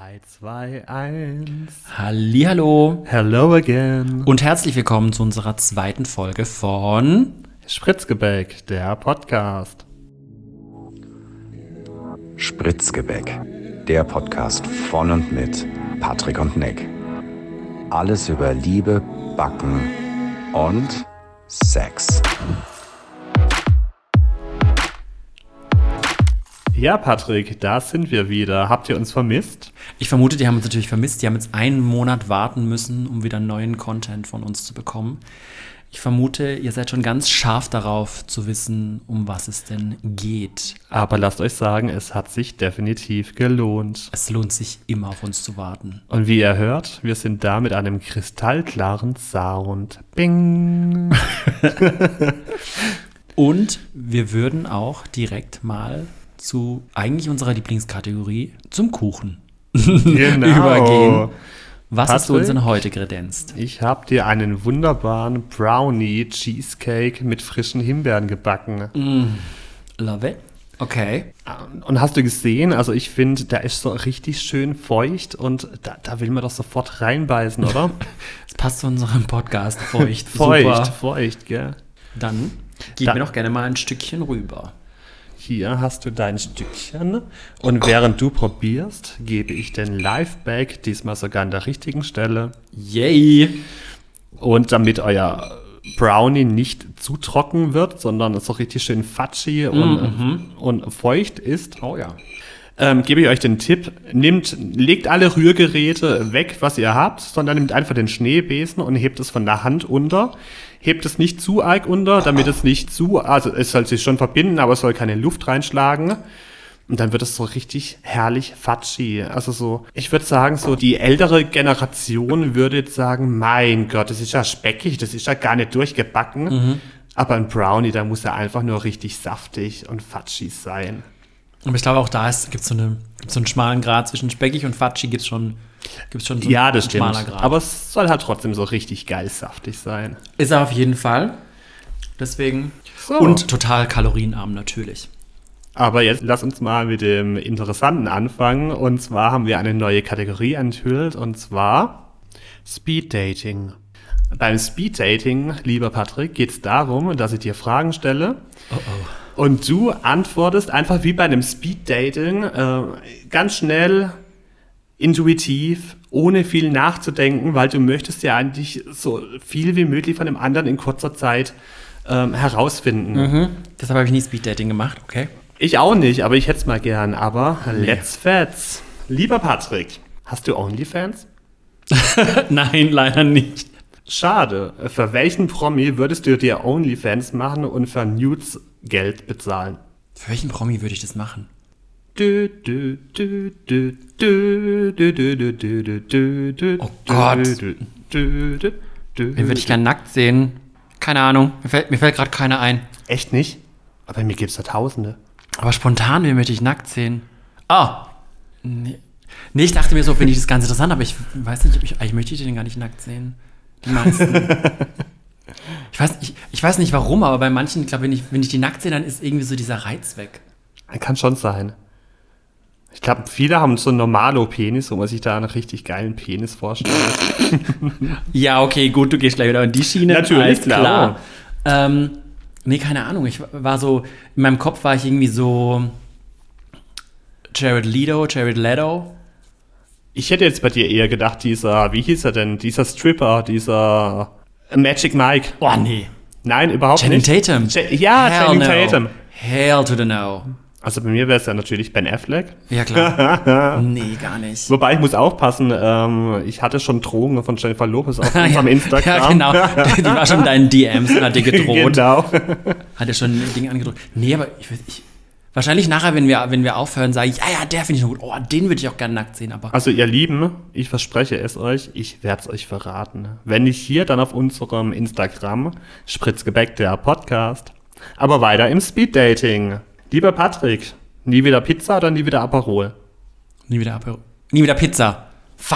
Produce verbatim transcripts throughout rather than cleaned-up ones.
drei, zwei, eins. Hallihallo. Hello again. Und herzlich willkommen zu unserer zweiten Folge von Spritzgebäck, der Podcast. Spritzgebäck, der Podcast von und mit Patrick und Nick. Alles über Liebe, Backen und Sex. Ja, Patrick, da sind wir wieder. Habt ihr uns vermisst? Ich vermute, die haben uns natürlich vermisst. Die haben jetzt einen Monat warten müssen, um wieder neuen Content von uns zu bekommen. Ich vermute, ihr seid schon ganz scharf darauf zu wissen, um was es denn geht. Aber lasst euch sagen, es hat sich definitiv gelohnt. Es lohnt sich immer, auf uns zu warten. Und wie ihr hört, wir sind da mit einem kristallklaren Sound. Bing! Und wir würden auch direkt mal zu eigentlich unserer Lieblingskategorie, zum Kuchen, Genau. übergehen. Was Patrick, hast du uns denn heute kredenzt? Ich habe dir einen wunderbaren Brownie Cheesecake mit frischen Himbeeren gebacken. Mm, love it. Okay. Und hast du gesehen, also ich finde, der ist so richtig schön feucht und da, da will man doch sofort reinbeißen, oder? Das passt zu unserem Podcast. Feucht. Feucht, Super. feucht, gell? Dann gib Da- mir doch gerne mal ein Stückchen rüber. Hier hast du dein Stückchen und während du probierst, gebe ich den Live-Bag, diesmal sogar an der richtigen Stelle. Yay! Und damit euer Brownie nicht zu trocken wird, sondern so richtig schön fudgy und, und feucht ist, Oh ja. ähm, gebe ich euch den Tipp, nehmt, legt alle Rührgeräte weg, was ihr habt, sondern nehmt einfach den Schneebesen und hebt es von der Hand unter. Hebt es nicht zu arg unter, damit es nicht zu, also es soll sich schon verbinden, aber es soll keine Luft reinschlagen. Und dann wird es so richtig herrlich fudgy. Also so, ich würde sagen, so die ältere Generation würde jetzt sagen, mein Gott, das ist ja speckig, das ist ja gar nicht durchgebacken. Aber ein Brownie, da muss er einfach nur richtig saftig und fudgy sein. Aber ich glaube, auch da gibt es so, eine, gibt's so einen schmalen Grad zwischen speckig und Fatschi. Gibt es schon, gibt's schon so Ja, einen das stimmt. schmaler Grad. Aber es soll halt trotzdem so richtig geil saftig sein. ist er auf jeden Fall. Deswegen. So. Und total kalorienarm natürlich. Aber jetzt lass uns mal mit dem Interessanten anfangen. Und zwar haben wir eine neue Kategorie enthüllt, und zwar Speed Dating. Beim Speed Dating, lieber Patrick, geht es darum, dass ich dir Fragen stelle. Oh oh. Und du antwortest einfach wie bei einem Speed Dating, äh, ganz schnell, intuitiv, ohne viel nachzudenken, weil du möchtest ja eigentlich so viel wie möglich von dem anderen in kurzer Zeit ähm, herausfinden. Mhm. Deshalb habe ich nie Speeddating gemacht, okay? Ich auch nicht, aber ich hätte es mal gern. Aber let's fets. Lieber Patrick, hast du OnlyFans? Nein, leider nicht. Schade. Für welchen Promi würdest du dir OnlyFans machen und für Nudes Geld bezahlen? Für welchen Promi würde ich das machen? Du, du, du, du, du, du, du, du, du, du, du, du, Oh Gott. du, du, du, du. Wen würde ich gern nackt sehen? Keine Ahnung. Mir fällt, mir fällt gerade keiner ein. Echt nicht? Aber mir gibt es da Tausende. Aber spontan, wen möchte ich nackt sehen? Ah! Nee. Nee, ich dachte mir so, finde ich das ganz interessant, aber ich weiß nicht, ob ich, eigentlich möchte ich den gar nicht nackt sehen. Die meisten. ich, weiß, ich, ich weiß nicht warum, aber bei manchen, ich glaube, wenn ich, wenn ich die nackt sehe, dann ist irgendwie so dieser Reiz weg. Kann schon sein. Ich glaube, viele haben so einen Normalo-Penis, wo man sich da einen richtig geilen Penis vorstellt. Ja, okay, gut, du gehst gleich wieder in die Schiene. Natürlich, Alles klar. Ähm, nee, keine Ahnung. Ich war so, in meinem Kopf war ich irgendwie so Jared Leto, Jared Leto. Ich hätte jetzt bei dir eher gedacht, dieser, wie hieß er denn, dieser Stripper, dieser Magic Mike. Oh, nee. Nein, überhaupt Channing nicht. Tatum. Ja, ja, Hell Channing no. Tatum. Hell to the no. Also bei mir wäre es ja natürlich Ben Affleck. Ja, klar. Nee, gar nicht. Wobei ich muss aufpassen, ähm, ich hatte schon Drohungen von Jennifer Lopez auf unserem Instagram. Ja, genau. Die war schon in deinen D Ms und hat dir gedroht. Genau. Hat dir schon ein Ding angedroht. Nee, aber ich, ich wahrscheinlich nachher, wenn wir, wenn wir aufhören, sage ich, ja, ja, der finde ich noch gut. Oh, den würde ich auch gerne nackt sehen. Aber Also ihr Lieben, ich verspreche es euch, ich werde es euch verraten. Wenn nicht hier, dann auf unserem Instagram, Spritzgebäck, der Podcast. Aber weiter im Speeddating. Lieber Patrick, nie wieder Pizza oder nie wieder Aperol? nie wieder Apero. Nie wieder Pizza. Fuck.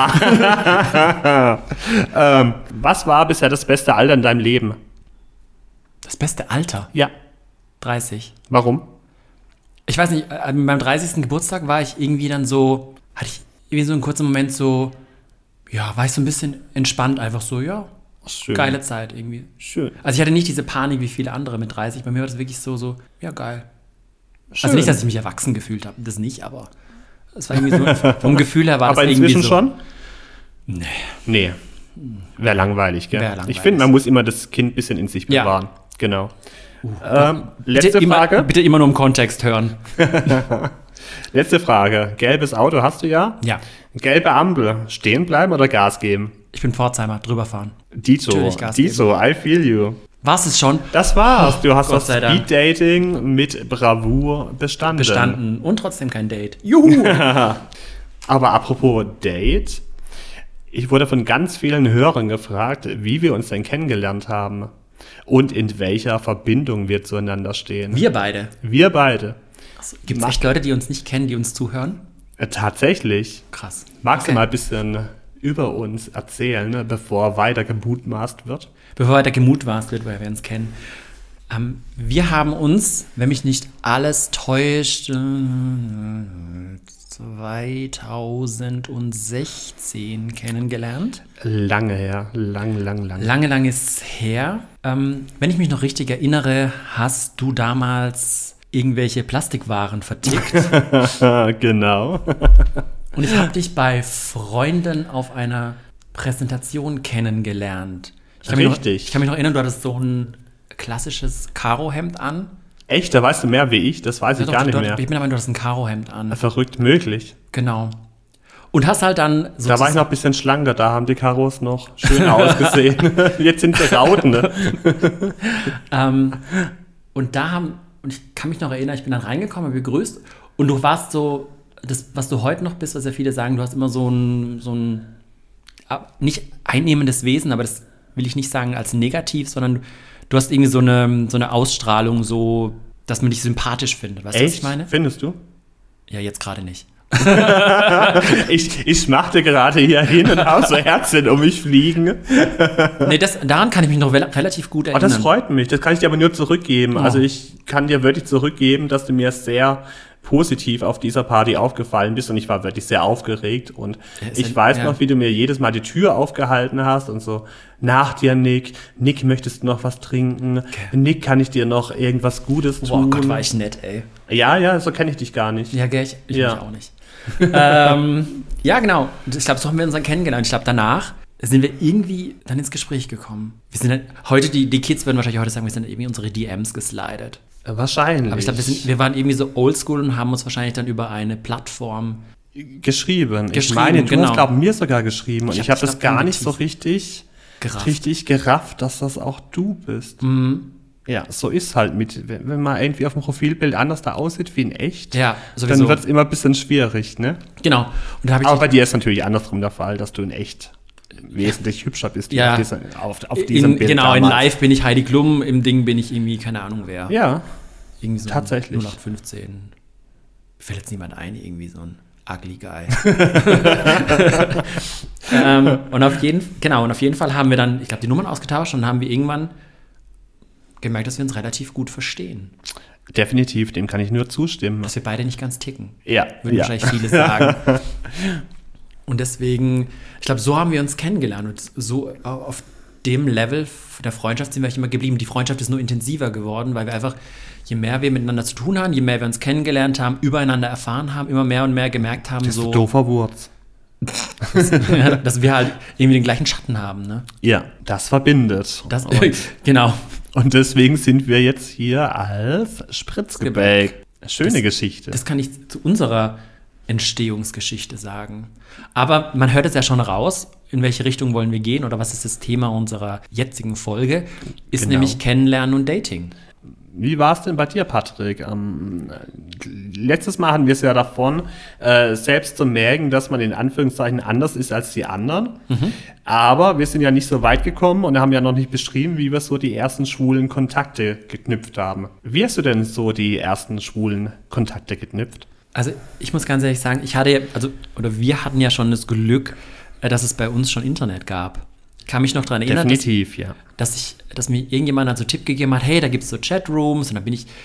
Ähm, was war bisher das beste Alter in deinem Leben? Das beste Alter. Ja. dreißig. Warum? Ich weiß nicht, an meinem dreißigsten Geburtstag war ich irgendwie dann so, hatte ich irgendwie so ein kurzer Moment so, ja, war ich so ein bisschen entspannt, einfach so, ja, Schön. geile Zeit irgendwie. Schön. Also ich hatte nicht diese Panik wie viele andere mit dreißig. Bei mir war das wirklich so, so, ja, geil. Schön. Also nicht, dass ich mich erwachsen gefühlt habe, das nicht, aber es war irgendwie so, vom Gefühl her war Aber das irgendwie inzwischen so. schon? Nee. Nee. Wäre langweilig, gell? Wär langweilig. Ich finde, man muss immer das Kind ein bisschen in sich Ja. bewahren. Genau. Ähm, letzte Bitte immer, Frage. bitte immer nur im Kontext hören. Letzte Frage. Gelbes Auto hast du ja? Ja, Gelbe Ampel. Stehen bleiben oder Gas geben? ich bin Pforzheimer, drüber fahren. Dito. Natürlich Gas Dito, I feel you. War's es schon? Das war's. Du hast Gott das sei Dank. Speed-Dating mit Bravour bestanden. Bestanden und trotzdem kein Date. Juhu! Aber apropos Date. Ich wurde von ganz vielen Hörern gefragt, wie wir uns denn kennengelernt haben. Und in welcher Verbindung wir zueinander stehen. Wir beide. Wir beide. Gibt es echt Leute, die uns nicht kennen, die uns zuhören? Äh, Tatsächlich. Krass. Magst Okay. du mal ein bisschen über uns erzählen, ne, bevor weiter gemutmaßt wird? Bevor weiter gemutmaßt wird, weil wir uns kennen. Ähm, wir haben uns, wenn mich nicht alles täuscht, äh, zweitausendsechzehn kennengelernt. Lange her. Lang, lang, lang. Lange, lang ist her. Ähm, wenn ich mich noch richtig erinnere, hast du damals irgendwelche Plastikwaren vertickt. Genau. Und ich habe dich bei Freunden auf einer Präsentation kennengelernt. Ich kann mich noch, Richtig. ich kann mich noch erinnern, du hattest so ein klassisches Karohemd an. Echt? Da weißt du mehr wie ich? Das weiß ich Ja, gar doch, nicht du, mehr. Ich bin der Meinung, du hast ein Karohemd an. Verrückt möglich. Genau. Und hast halt dann so. Da war ich noch ein bisschen schlanker, da haben die Karos noch schön ausgesehen. Jetzt sind sie Rauten, ne? Ähm, und da haben, und ich kann mich noch erinnern, ich bin dann reingekommen, habe begrüßt und du warst so, das, was du heute noch bist, was ja viele sagen, du hast immer so ein, so ein nicht einnehmendes Wesen, aber das will ich nicht sagen als negativ, sondern du hast irgendwie so eine, so eine Ausstrahlung, so, dass man dich sympathisch findet. Weißt du, was ich meine? Findest du? Ja, jetzt gerade nicht. ich, ich machte gerade hier hin und habe so Herzchen um mich fliegen. Nee, das, daran kann ich mich noch rel- relativ gut Oh, erinnern. das freut mich. Das kann ich dir aber nur zurückgeben. Oh. Also ich kann dir wirklich zurückgeben, dass du mir sehr positiv auf dieser Party aufgefallen bist und ich war wirklich sehr aufgeregt und Ja, ist ich ja- weiß ja. noch, wie du mir jedes Mal die Tür aufgehalten hast und so, nach dir, Nick. Nick, möchtest du noch was trinken? Nick, kann ich dir noch irgendwas Gutes Boah, tun? Gott, war ich nett, ey. Ja, ja, so kenne ich dich gar nicht. Ja, gell, ich, ich Ja. mich auch nicht. ähm, ja, genau. Und ich glaube, so haben wir uns dann kennengelernt. Ich glaube, danach sind wir irgendwie dann ins Gespräch gekommen. Wir sind dann, heute, die, die Kids würden wahrscheinlich heute sagen, wir sind dann irgendwie unsere D Ms geslidet. Wahrscheinlich. Aber ich glaube, wir, sind- wir waren irgendwie so oldschool und haben uns wahrscheinlich dann über eine Plattform. geschrieben. Ich Geschrieben, meine, du genau. hast, glaube mir sogar geschrieben. Und Ich ich, hab habe dich das noch gar nicht so angeteased. richtig Gerafft. richtig gerafft, dass das auch du bist. Mhm. Ja, so ist halt mit, wenn wenn man irgendwie auf dem Profilbild anders da aussieht wie in echt, Ja, sowieso. dann wird es immer ein bisschen schwierig, ne? Genau. Und da habe ich Aber bei dir ist natürlich andersrum der Fall, dass du in echt wesentlich hübscher bist wie Ja. auf, dieser, auf, auf diesem in, Bild genau, in damals. Live bin ich Heidi Klum, im Ding bin ich irgendwie, keine Ahnung wer. Ja, Irgendwie so tatsächlich. null acht fünfzehn. Mir fällt jetzt niemand ein, irgendwie so ein ugly guy. ähm, und auf jeden, genau, und auf jeden Fall haben wir dann, ich glaube, die Nummern ausgetauscht und dann haben wir irgendwann gemerkt, dass wir uns relativ gut verstehen. definitiv, dem kann ich nur zustimmen. Dass wir beide nicht ganz ticken. Ja, Würden ja. wahrscheinlich viele sagen. Und deswegen, ich glaube, so haben wir uns kennengelernt. Und so auf dem Level der Freundschaft sind wir eigentlich immer geblieben. Die Freundschaft ist nur intensiver geworden, weil wir einfach, je mehr wir miteinander zu tun haben, je mehr wir uns kennengelernt haben, übereinander erfahren haben, immer mehr und mehr gemerkt haben, Das ist so, doofer Wurz. dass wir halt irgendwie den gleichen Schatten haben. Ne? Ja, das verbindet. Das, und, genau. und deswegen sind wir jetzt hier als Spritzgebäck. Schöne Das- Geschichte. Das kann ich zu unserer Entstehungsgeschichte sagen. Aber man hört es ja schon raus, in welche Richtung wollen wir gehen oder was ist das Thema unserer jetzigen Folge, ist Genau. nämlich Kennenlernen und Dating. Wie war es denn bei dir, Patrick? Ähm, letztes Mal hatten wir es ja davon, äh, selbst zu merken, dass man in Anführungszeichen anders ist als die anderen. Aber wir sind ja nicht so weit gekommen und haben ja noch nicht beschrieben, wie wir so die ersten schwulen Kontakte geknüpft haben. Wie hast du denn so die ersten schwulen Kontakte geknüpft? Also ich muss ganz ehrlich sagen, ich hatte ja, also, oder wir hatten ja schon das Glück, äh, dass es bei uns schon Internet gab. Ich kann mich noch daran erinnern, dass, Definitiv, ja. dass, ich, dass mir irgendjemand halt so Tipp gegeben hat, hey, da gibt es so Chatrooms und dann bin ich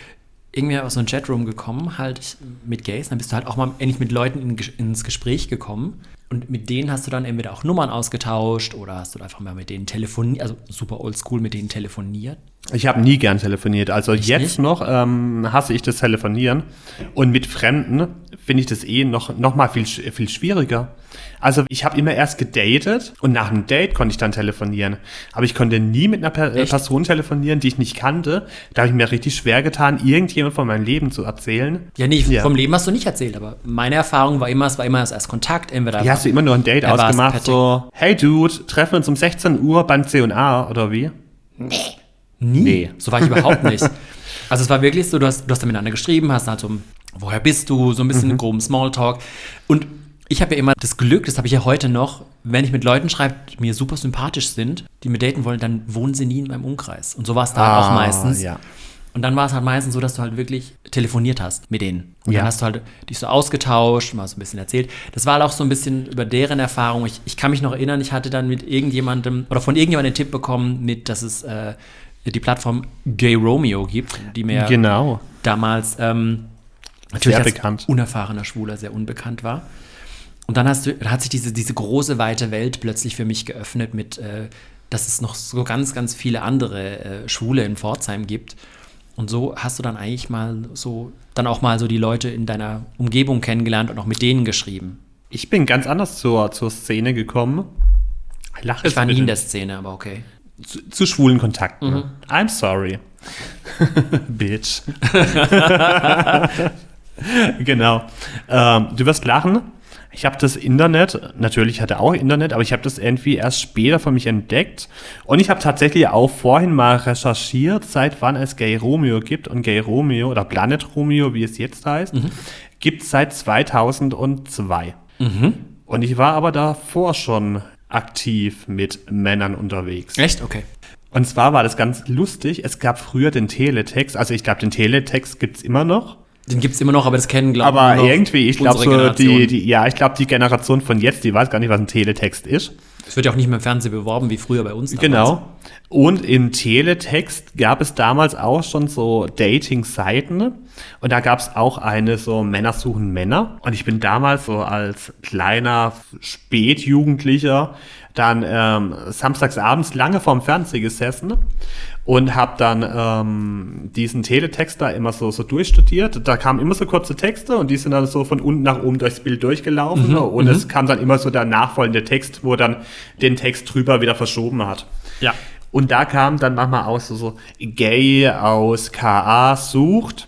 irgendwie aus so einem Chatroom gekommen, halt mit Gays. Dann bist du halt auch mal endlich mit Leuten in, ins Gespräch gekommen. Und mit denen hast du dann entweder auch Nummern ausgetauscht oder hast du einfach mal mit denen telefoniert, also super oldschool mit denen telefoniert. Ich habe nie gern telefoniert. Also Ich jetzt nicht? noch ähm, hasse ich das Telefonieren. Und mit Fremden finde ich das eh noch, noch mal viel, viel schwieriger. Also ich habe immer erst gedatet und nach einem Date konnte ich dann telefonieren. Aber ich konnte nie mit einer per- Echt? Person telefonieren, die ich nicht kannte. Da habe ich mir richtig schwer getan, irgendjemand von meinem Leben zu erzählen. Ja, nee, Ja. vom Leben hast du nicht erzählt, aber meine Erfahrung war immer, es war immer das erst Kontakt, entweder Wie hast du immer nur ein Date Ja, war's ausgemacht? per So, hey Dude, treffen wir uns um sechzehn Uhr beim C und A oder wie? Nie. Nee. So war ich überhaupt nicht. Also es war wirklich so, du hast, du hast dann miteinander geschrieben, hast halt so, woher bist du, so ein bisschen Mhm. groben Smalltalk. Und ich habe ja immer das Glück, das habe ich ja heute noch, wenn ich mit Leuten schreibe, die mir super sympathisch sind, die mir daten wollen, dann wohnen sie nie in meinem Umkreis. Und so war es da Ah, auch meistens. ja. Und dann war es halt meistens so, dass du halt wirklich telefoniert hast mit denen. Und Ja. dann hast du halt dich so ausgetauscht, mal so ein bisschen erzählt. Das war halt auch so ein bisschen über deren Erfahrung. Ich, ich kann mich noch erinnern, ich hatte dann mit irgendjemandem oder von irgendjemandem den Tipp bekommen, mit, dass es äh, die Plattform Gay Romeo gibt, die mir Genau. damals ähm, natürlich Sehr als bekannt. unerfahrener Schwuler sehr unbekannt war. Und dann hast du, da hat sich diese, diese große, weite Welt plötzlich für mich geöffnet mit, äh, dass es noch so ganz, ganz viele andere äh, Schwule in Pforzheim gibt. Und so hast du dann eigentlich mal so, dann auch mal so die Leute in deiner Umgebung kennengelernt und auch mit denen geschrieben. Ich bin ganz anders zur, zur Szene gekommen. Lach Ich war nie bitte. in der Szene, aber okay. zu, zu schwulen Kontakten. Mhm. I'm sorry. Bitch. Genau. Ähm, du wirst lachen. Ich habe das Internet, natürlich hatte auch Internet, aber ich habe das irgendwie erst später für mich entdeckt. Und ich habe tatsächlich auch vorhin mal recherchiert, seit wann es Gay Romeo gibt. Und Gay Romeo oder Planet Romeo, wie es jetzt heißt, Mhm. gibt es seit zweitausendzwei. Mhm. Und ich war aber davor schon aktiv mit Männern unterwegs. Echt? Okay. Und zwar war das ganz lustig. Es gab früher den Teletext, also ich glaube, den Teletext gibt's immer noch. Den gibt es immer noch, aber das kennen, glaube ich, Aber nur noch irgendwie, ich glaube unsere so, Generation. die, die, ja, ich glaube, die Generation von jetzt, die weiß gar nicht, was ein Teletext ist. Es wird ja auch nicht mehr im Fernsehen beworben, wie früher bei uns damals. Genau. Und im Teletext gab es damals auch schon so Dating-Seiten. Und da gab es auch eine so Männer suchen Männer. Und ich bin damals so als kleiner Spätjugendlicher dann ähm, samstagsabends lange vorm Fernseher gesessen und habe dann ähm, diesen Teletext da immer so, so durchstudiert. Da kamen immer so kurze Texte und die sind dann so von unten nach oben durchs Bild durchgelaufen. Mhm, und mhm. es kam dann immer so der nachfolgende Text, wo dann den Text drüber wieder verschoben hat. Ja. Und da kam dann manchmal auch so, so Gay aus K A sucht.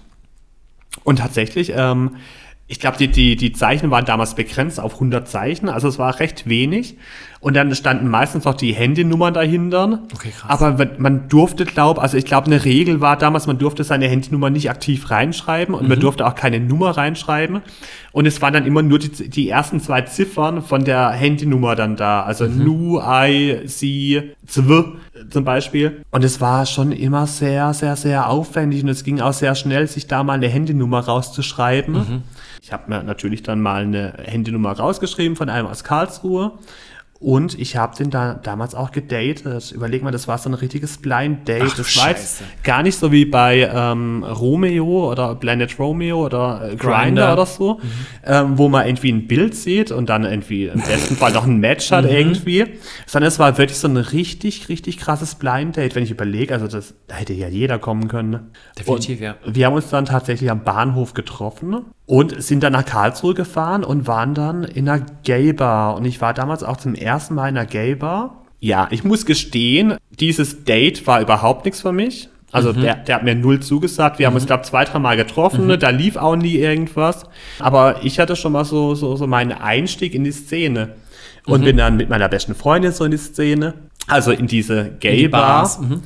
Und tatsächlich, ähm, ich glaube, die, die, die Zeichen waren damals begrenzt auf hundert Zeichen, also es war recht wenig. Und dann standen meistens auch die Handynummern dahinter. Okay, krass. Aber man- man durfte, glaube also ich glaube, eine Regel war damals, man durfte seine Handynummer nicht aktiv reinschreiben und man durfte auch keine Nummer reinschreiben. Und es waren dann immer nur die, die ersten zwei Ziffern von der Handynummer dann da. Also Nu, I, Sie, Zw zum Beispiel. Und es war schon immer sehr, sehr, sehr aufwendig und es ging auch sehr schnell, sich da mal eine Handynummer rauszuschreiben. Ich habe mir natürlich dann mal eine Handynummer rausgeschrieben von einem aus Karlsruhe. Und ich habe den da damals auch gedatet. Überleg mal, das war so ein richtiges Blind Date. Ach, du das war jetzt Scheiße. gar nicht so wie bei ähm, Romeo oder Planet Romeo oder äh, Grindr Grindr. oder so, ähm, wo man irgendwie ein Bild sieht und dann irgendwie im besten Fall noch ein Match hat irgendwie. Sondern es war wirklich so ein richtig, richtig krasses Blind Date, wenn ich überlege. Also das, da hätte ja jeder kommen können. Definitiv, und ja. Wir haben uns dann tatsächlich am Bahnhof getroffen und sind dann nach Karlsruhe gefahren und waren dann in einer Gay-Bar. Und ich war damals auch zum ersten Mal in einer Gay-Bar. Ja, ich muss gestehen, dieses Date war überhaupt nichts für mich. Also der, der hat mir null zugesagt. Wir haben uns, glaube ich, zwei, drei Mal getroffen. Da lief auch nie irgendwas. Aber ich hatte schon mal so, so, so meinen Einstieg in die Szene. Und bin dann mit meiner besten Freundin so in die Szene. Also in diese In die Gay-Bar. Bars. Mhm.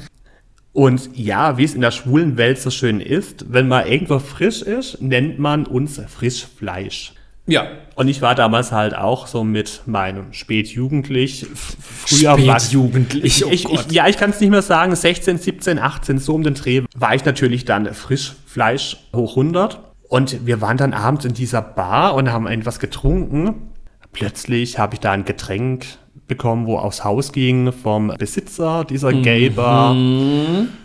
Und ja, wie es in der schwulen Welt so schön ist, wenn man irgendwo frisch ist, nennt man uns Frischfleisch. Ja. Und ich war damals halt auch so mit meinem Spätjugendlich, früher war Spätjugendlich, oh ich, Gott. ich, ja, ich kann es nicht mehr sagen, sechzehn, siebzehn, achtzehn, so um den Dreh, war ich natürlich dann Frischfleisch hoch hundert. Und wir waren dann abends in dieser Bar und haben etwas getrunken. Plötzlich habe ich da ein Getränk bekommen, wo aufs Haus ging vom Besitzer dieser Gay-Bar.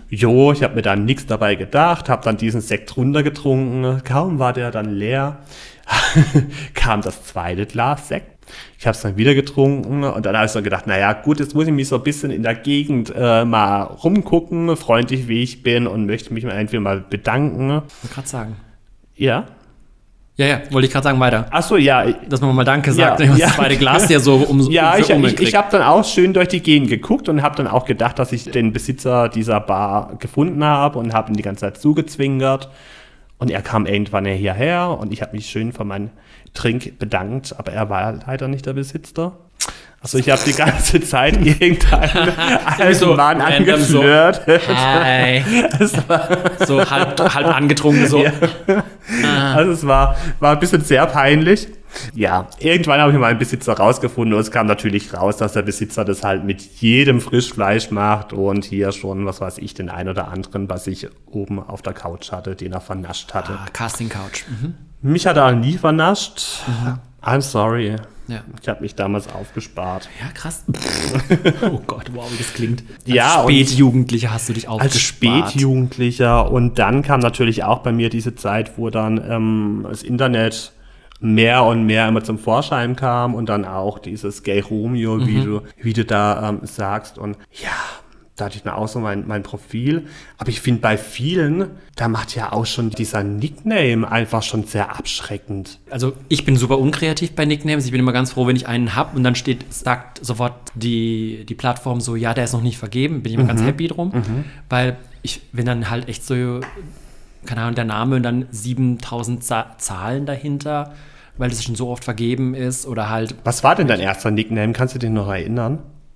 Jo, ich habe mir dann nichts dabei gedacht, habe dann diesen Sekt runtergetrunken. Kaum war der dann leer, kam das zweite Glas Sekt. Ich habe es dann wieder getrunken und dann habe ich so gedacht, naja gut, jetzt muss ich mich so ein bisschen in der Gegend äh, mal rumgucken, freundlich wie ich bin und möchte mich mal entweder mal bedanken. Ich wollte gerade sagen. Ja? Ja, ja, wollte ich gerade sagen, weiter. Ach so, ja. Dass man mal Danke sagt, ja, ja, ja. das zweite Glas ja so um Ja, um, ich, um ich, ich habe dann auch schön durch die Gegend geguckt und habe dann auch gedacht, dass ich den Besitzer dieser Bar gefunden habe und habe ihn die ganze Zeit zugezwinkert. Und er kam irgendwann hierher und ich habe mich schön für meinen Trink bedankt, aber er war leider nicht der Besitzer. Also ich habe die ganze Zeit irgendeinen alten so Mann random angeflirtet. So, hi. so halb, halb angetrunken so. Ja. Also es war, war ein bisschen sehr peinlich. Ja, irgendwann habe ich meinen Besitzer rausgefunden und es kam natürlich raus, dass der Besitzer das halt mit jedem Frischfleisch macht und hier schon, was weiß ich, den ein oder anderen, was ich oben auf der Couch hatte, den er vernascht hatte. Ah, Casting Couch. Mhm. Mich hat er nie vernascht. Mhm. I'm sorry. Ja. Ich habe mich damals aufgespart. Ja, krass. Oh Gott, wow, wie das klingt. Als ja, Spätjugendlicher hast du dich aufgespart. Als Spätjugendlicher. Und dann kam natürlich auch bei mir diese Zeit, wo dann ähm, das Internet mehr und mehr immer zum Vorschein kam und dann auch dieses Gay Romeo, mhm. wie du, wie du da ähm, sagst. Und ja, da hatte ich dann auch so mein, mein Profil. Aber ich finde bei vielen, da macht ja auch schon dieser Nickname einfach schon sehr abschreckend. Also ich bin super unkreativ bei Nicknames. Ich bin immer ganz froh, wenn ich einen habe und dann steht, sagt sofort die, die Plattform so, ja, der ist noch nicht vergeben. Bin ich immer mhm. ganz happy drum. Mhm. Weil ich, wenn dann halt echt so, keine Ahnung, der Name und dann siebentausend Za- Zahlen dahinter, weil das schon so oft vergeben ist oder halt... Was war denn dein erster Nickname? Kannst du dich noch erinnern?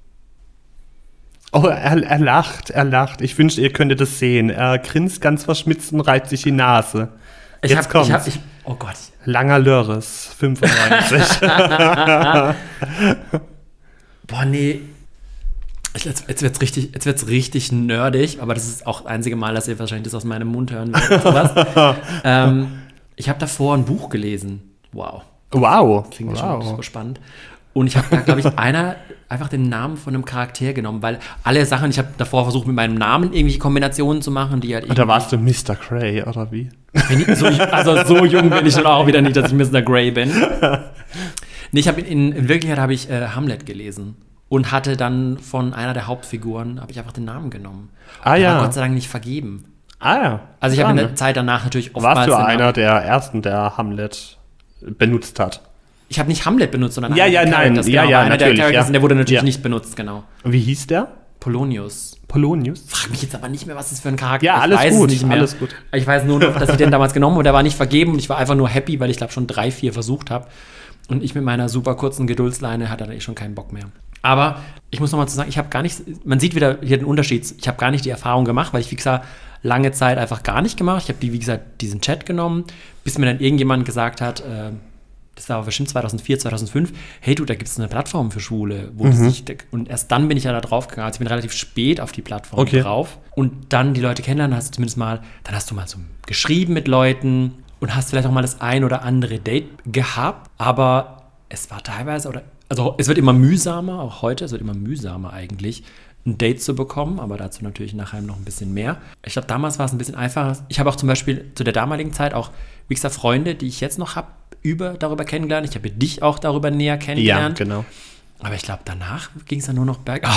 Oh, er, er lacht, er lacht. Ich wünschte, ihr könntet das sehen. Er grinst ganz verschmitzt und reibt sich die Nase. Ich Jetzt hab, kommt's. ich hab, ich, oh Gott. Langer Lörres, fünfundneunzig. Boah, nee. Jetzt, jetzt wird's richtig, jetzt wird's richtig nerdig, aber das ist auch das einzige Mal, dass ihr wahrscheinlich das aus meinem Mund hören werdet. Sowas. ähm, ich habe davor ein Buch gelesen. Wow. Wow. Klingt wow. schon super spannend. Und ich habe da, glaube ich, einer einfach den Namen von einem Charakter genommen, weil alle Sachen, ich habe davor versucht, mit meinem Namen irgendwelche Kombinationen zu machen, die halt. Und da warst du Mister Grey, oder wie? Ich, so, also so jung bin ich schon auch wieder nicht, dass ich Mister Grey bin. Nee, ich habe in, in Wirklichkeit habe ich äh, Hamlet gelesen und hatte dann von einer der Hauptfiguren, habe ich einfach den Namen genommen. Ah, und ja. war Gott sei Dank nicht vergeben. Ah ja. Also ich habe in der Zeit danach natürlich oftmals... Warst du einer der Ersten, der Hamlet benutzt hat? Ich habe nicht Hamlet benutzt, sondern ja, einer ja, der nein, Characters. ja, Genau, ja, einer der natürlich, Characters, ja. der wurde natürlich Ja. nicht benutzt, genau. Wie hieß der? Polonius. Polonius? Frag mich jetzt aber nicht mehr, was das für ein Charakter Ja, ist. alles ich weiß gut, es nicht mehr. alles gut. Ich weiß nur noch, dass ich den damals genommen habe und der war nicht vergeben und ich war einfach nur happy, weil ich glaube schon drei, vier versucht habe. Und ich mit meiner super kurzen Geduldsleine hatte dann eh schon keinen Bock mehr. Aber ich muss nochmal zu sagen, ich habe gar nicht, man sieht wieder hier den Unterschied, ich habe gar nicht die Erfahrung gemacht, weil ich, wie gesagt, lange Zeit einfach gar nicht gemacht. Ich habe, die, wie gesagt, diesen Chat genommen, bis mir dann irgendjemand gesagt hat, äh, das war bestimmt zweitausendvier, zweitausendfünf, hey du, da gibt es eine Plattform für Schwule. Wo Mhm. sich, und erst dann bin ich ja da drauf gegangen. Also ich bin relativ spät auf die Plattform Okay. drauf. Und dann die Leute kennenlernen, hast du zumindest mal, dann hast du mal so geschrieben mit Leuten und hast vielleicht auch mal das ein oder andere Date gehabt. Aber es war teilweise, oder also es wird immer mühsamer, auch heute, es wird immer mühsamer eigentlich, ein Date zu bekommen, aber dazu natürlich nachher noch ein bisschen mehr. Ich glaube, damals war es ein bisschen einfacher. Ich habe auch zum Beispiel zu der damaligen Zeit auch, wie gesagt, Freunde, die ich jetzt noch habe, über darüber kennengelernt. Ich habe dich auch darüber näher kennengelernt. Ja, genau. Aber ich glaube, danach ging es dann nur noch bergab.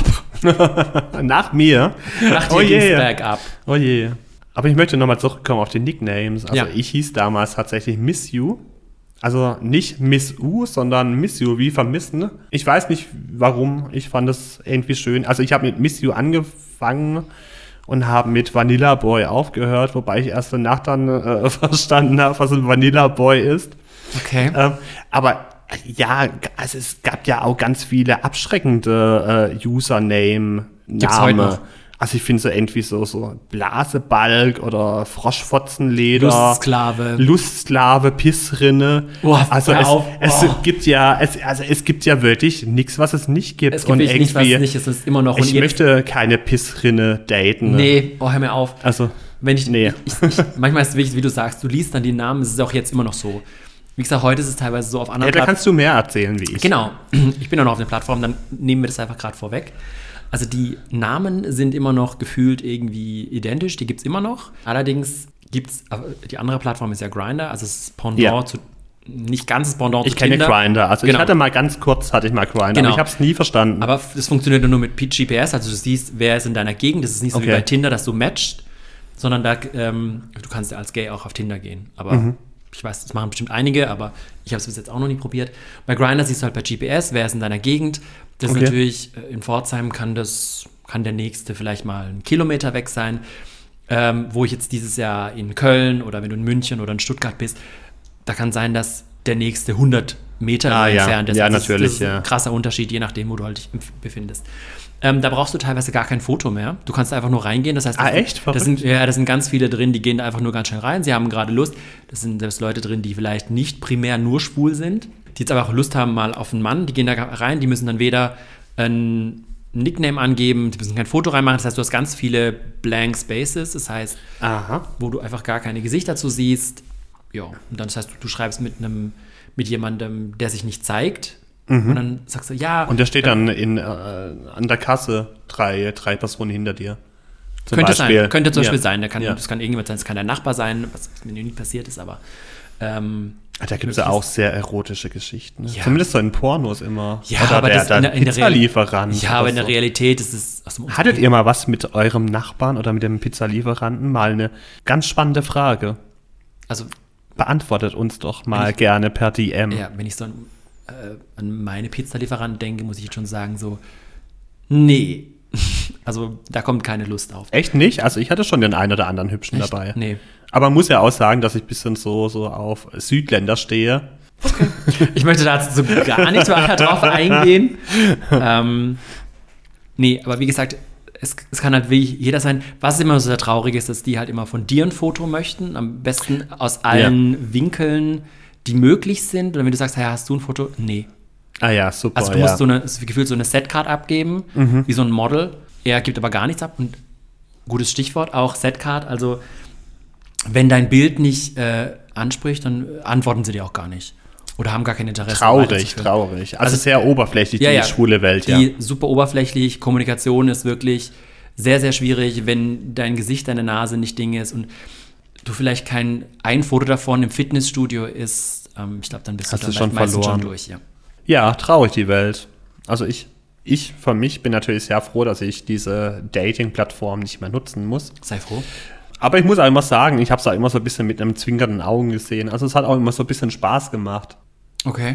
Nach mir? Nach dir Oh ging es je. bergab. Oh je. Aber ich möchte nochmal zurückkommen auf die Nicknames. Also Ja. ich hieß damals tatsächlich Miss You. Also nicht Miss U, sondern Miss You, wie vermissen. Ich weiß nicht warum, ich fand das irgendwie schön. Also ich habe mit Miss You angefangen und habe mit Vanilla Boy aufgehört, wobei ich erst danach dann äh, verstanden habe, was ein Vanilla Boy ist. Okay. Ähm, aber ja, also es gab ja auch ganz viele abschreckende äh, Username-Namen. Gibt's heute noch? Also ich finde so irgendwie so, so Blasebalg oder Froschfotzenleder. Lustsklave. Lustsklave, Pissrinne. Boah, also hör es, auf. es Boah. gibt ja, es, also es gibt ja wirklich nichts, was es nicht gibt. Es gibt wirklich nichts, was es nicht ist. Es ist immer noch. ich und jetzt- möchte keine Pissrinne daten. Nee, oh, hör mir auf. Also, Wenn ich, nee. ich, ich, manchmal ist es wichtig, wie du sagst, du liest dann die Namen, es ist auch jetzt immer noch so. Wie gesagt, heute ist es teilweise so auf Ja, anderen da kannst du mehr erzählen wie ich. Genau, ich bin auch noch auf der Plattform, dann nehmen wir das einfach gerade vorweg. Also die Namen sind immer noch gefühlt irgendwie identisch, die gibt es immer noch. Allerdings gibt es, die andere Plattform ist ja Grindr, also es ist Pendant Ja. zu, nicht ganzes Pendant Ich zu kenne Tinder. Grindr. Also Genau. ich hatte mal ganz kurz, hatte ich mal Grindr, Genau. aber ich habe es nie verstanden. Aber das funktioniert nur mit G P S, also du siehst, wer ist in deiner Gegend. Das ist nicht so Okay. wie bei Tinder, dass du matchst, sondern da, ähm, du kannst ja als Gay auch auf Tinder gehen. Aber Mhm. ich weiß, das machen bestimmt einige, aber ich habe es bis jetzt auch noch nie probiert. Bei Grindr siehst du halt bei G P S, wer ist in deiner Gegend. Das Okay. ist natürlich, äh, in Pforzheim kann das, kann der nächste vielleicht mal einen Kilometer weg sein. Ähm, wo ich jetzt dieses Jahr in Köln oder wenn du in München oder in Stuttgart bist, da kann sein, dass der nächste hundert Meter Ah, ja. entfernt ist. Ja, Also natürlich, Das ist, das ist ja. ein krasser Unterschied, je nachdem, wo du halt dich befindest. Ähm, da brauchst du teilweise gar kein Foto mehr. Du kannst einfach nur reingehen. Das heißt, Ah, das, echt? das sind, ja, das sind ganz viele drin, die gehen da einfach nur ganz schnell rein. Sie haben gerade Lust. Das sind selbst Leute drin, die vielleicht nicht primär nur schwul sind, die jetzt aber auch Lust haben mal auf einen Mann. Die gehen da rein, die müssen dann weder ein Nickname angeben, die müssen kein Foto reinmachen. Das heißt, du hast ganz viele Blank Spaces. Das heißt, Aha. wo du einfach gar keine Gesichter zu siehst. Ja, und dann das heißt, du, du schreibst mit einem mit jemandem, der sich nicht zeigt. Und dann sagst du, ja. Und der steht dann in, äh, an der Kasse drei, drei Personen hinter dir. Zum Könnte Beispiel. sein, könnte zum Beispiel Ja. sein. Der kann, Ja. Das kann irgendjemand sein, das kann dein Nachbar sein, was mir nie passiert ist, aber ähm, Da gibt es ja auch sehr erotische Geschichten. Ne? Ja. Zumindest so in Pornos immer. ja, Oder aber der, das der in der, in der Real- Pizzalieferant. Ja, aber oder in der so. Realität ist es aus dem Hattet ihr mal was mit eurem Nachbarn oder mit dem Pizzalieferanten? Mal eine ganz spannende Frage. Also, Beantwortet uns doch mal Wenn ich- gerne per D M. ja, wenn ich so an, äh, an meine Pizzalieferanten denke, muss ich jetzt schon sagen, so, nee. Also, da kommt keine Lust auf. Echt nicht? Also ich hatte schon den einen oder anderen Hübschen Echt? dabei. Nee. Aber muss ja auch sagen, dass ich ein bisschen so, so auf Südländer stehe. Ich möchte dazu so gar nicht weiter drauf eingehen. Ähm, nee, aber wie gesagt, es, es kann halt wirklich jeder sein. Was immer so sehr traurig ist, dass die halt immer von dir ein Foto möchten. Am besten aus allen Winkeln, die möglich sind. Und wenn du sagst, hey, hast du ein Foto? Nee. Ah ja, super. Also du ja. musst so eine, gefühlt so eine Setcard abgeben, wie so ein Model. Er gibt aber gar nichts ab. Und gutes Stichwort, auch Setcard. Also wenn dein Bild nicht äh, anspricht, dann antworten sie dir auch gar nicht. Oder haben gar kein Interesse. Traurig, weiterzuführen. traurig. Also, Also- sehr oberflächlich, Ja, die ja. schwule Welt, ja. Die super oberflächlich, Kommunikation ist wirklich sehr, sehr schwierig, wenn dein Gesicht, deine Nase nicht Ding ist und du vielleicht kein ein Foto davon im Fitnessstudio ist, ähm, ich glaube, dann bist Hast du du dann schon meistens verloren. schon durch. Ja. Ja, traurig die Welt. Also ich, ich von mich bin natürlich sehr froh, dass ich diese Dating-Plattform nicht mehr nutzen muss. Sei froh. Aber ich muss auch immer sagen, ich habe es auch immer so ein bisschen mit einem zwinkernden Augen gesehen. Also es hat auch immer so ein bisschen Spaß gemacht. Okay.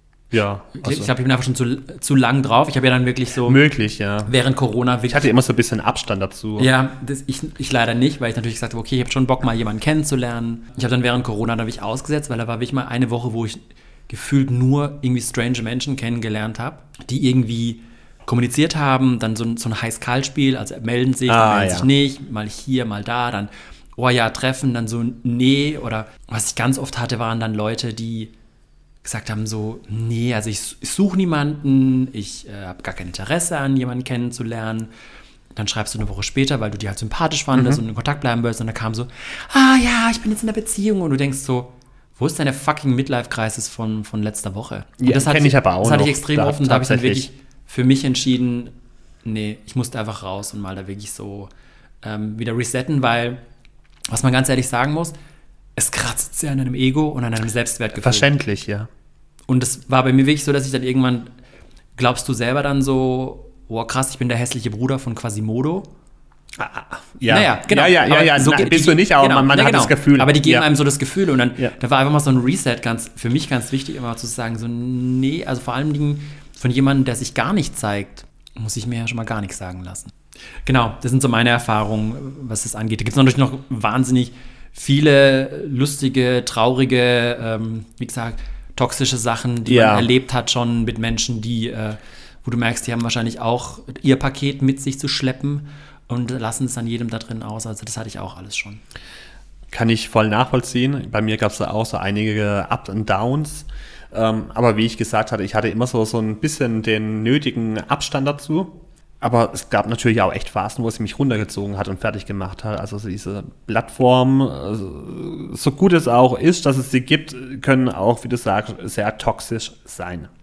Ja, also ich glaube, ich bin einfach schon zu, zu lang drauf. Ich habe ja dann wirklich so möglich, ja. während Corona Ich wirklich. hatte immer so ein bisschen Abstand dazu. Ja, das, ich, ich leider nicht, weil ich natürlich gesagt habe, okay, ich habe schon Bock, mal jemanden kennenzulernen. Ich habe dann während Corona da ich ausgesetzt, weil da war wirklich mal eine Woche, wo ich gefühlt nur irgendwie strange Menschen kennengelernt habe, die irgendwie kommuniziert haben, dann so ein, so ein Heiß-Kalt-Spiel, also melden sich, Ah, melden ja. sich nicht, mal hier, mal da, dann, oh ja, treffen, dann so, nee, oder was ich ganz oft hatte, waren dann Leute, die gesagt haben so, nee, also ich, ich suche niemanden, ich äh, habe gar kein Interesse an, jemanden kennenzulernen. Dann schreibst du eine Woche später, weil du die halt sympathisch fandest Mhm. und in Kontakt bleiben willst. Und dann kam so, ah ja, ich bin jetzt in einer Beziehung. Und du denkst so, wo ist deine fucking Midlife-Crisis von, von letzter Woche? Und Ja, das hatte kenn ich aber auch Das hatte ich noch, extrem da- offen. Da habe ich dann tatsächlich. wirklich für mich entschieden, nee, ich musste einfach raus und mal da wirklich so ähm, wieder resetten, weil, was man ganz ehrlich sagen muss, es kratzt sehr an einem Ego und an einem Selbstwertgefühl. Verständlich, ja. Und es war bei mir wirklich so, dass ich dann irgendwann, glaubst du selber dann so, oh krass, ich bin der hässliche Bruder von Quasimodo. Ja, Naja, genau. Ja, ja, ja, Aber ja. so Na, geht- bist die- du nicht, aber genau, man, man ja, hat genau. das Gefühl. Aber die geben ja. einem so das Gefühl und dann, Ja. da war einfach mal so ein Reset ganz, für mich ganz wichtig, immer zu sagen, so, nee, also vor allen Dingen von jemandem, der sich gar nicht zeigt, muss ich mir ja schon mal gar nichts sagen lassen. Genau, das sind so meine Erfahrungen, was das angeht. Da gibt es natürlich noch wahnsinnig viele lustige, traurige, ähm, wie gesagt, toxische Sachen, die Ja. man erlebt hat schon mit Menschen, die, äh, wo du merkst, die haben wahrscheinlich auch ihr Paket mit sich zu schleppen und lassen es an jedem da drin aus. Also das hatte ich auch alles schon. Kann ich voll nachvollziehen. Bei mir gab es da auch so einige Ups und Downs. Ähm, aber wie ich gesagt hatte, ich hatte immer so, so ein bisschen den nötigen Abstand dazu. Aber es gab natürlich auch echt Phasen, wo es mich runtergezogen hat und fertig gemacht hat. Also diese Plattform, also so gut es auch ist, dass es sie gibt, können auch, wie du sagst, sehr toxisch sein.